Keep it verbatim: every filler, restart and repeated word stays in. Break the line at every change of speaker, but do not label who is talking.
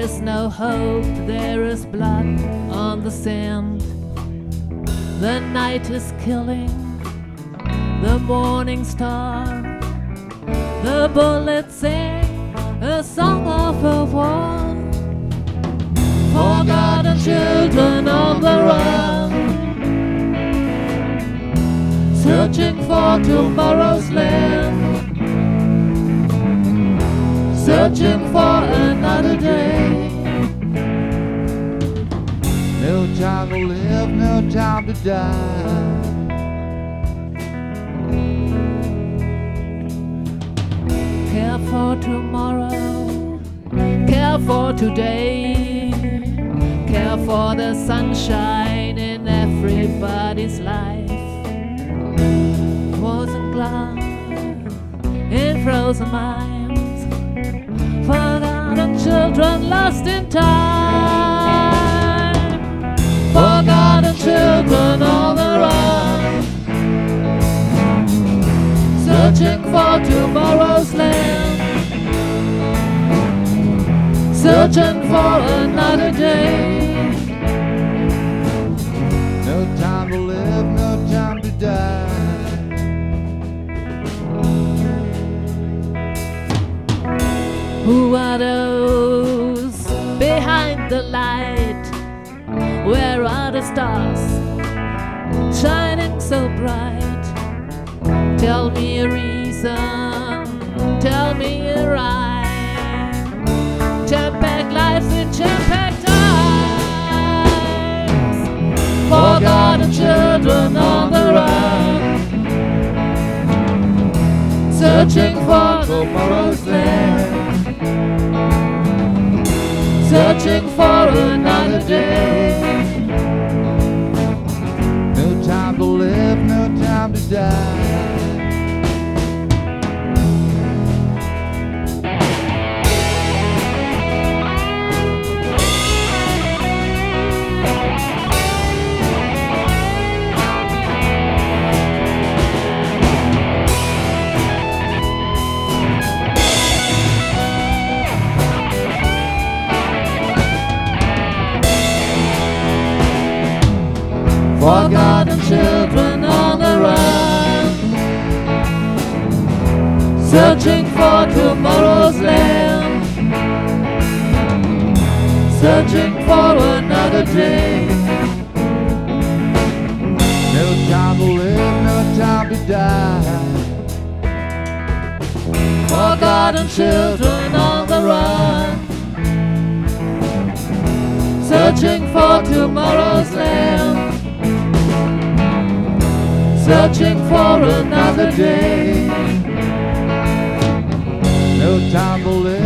is no hope, there is blood on the sand. The night is killing the morning star. The bullets sing a song of a war. Forgotten children on the run, searching for tomorrow's land, searching for another day.
No time to live, no time to die.
Care for tomorrow, care for today, care for the sunshine in everybody's life. Frozen glass in frozen minds, forgotten children lost in time. Forgotten children on the run, searching for tomorrow's land, searching for another day.
No time to live, no time to die.
Who are those behind the light? Where are the stars shining so bright? Tell me a reason, tell me a rhyme. Jam-packed lives in jam-packed times. Forgotten children on the run, searching for tomorrow's land, searching for another day.
No time to live, no time to die.
Forgotten children on the run, searching for tomorrow's land, searching for another day.
No time to live, no time to die.
Forgotten children on the run, searching for tomorrow's land, searching for another day.
No time to live.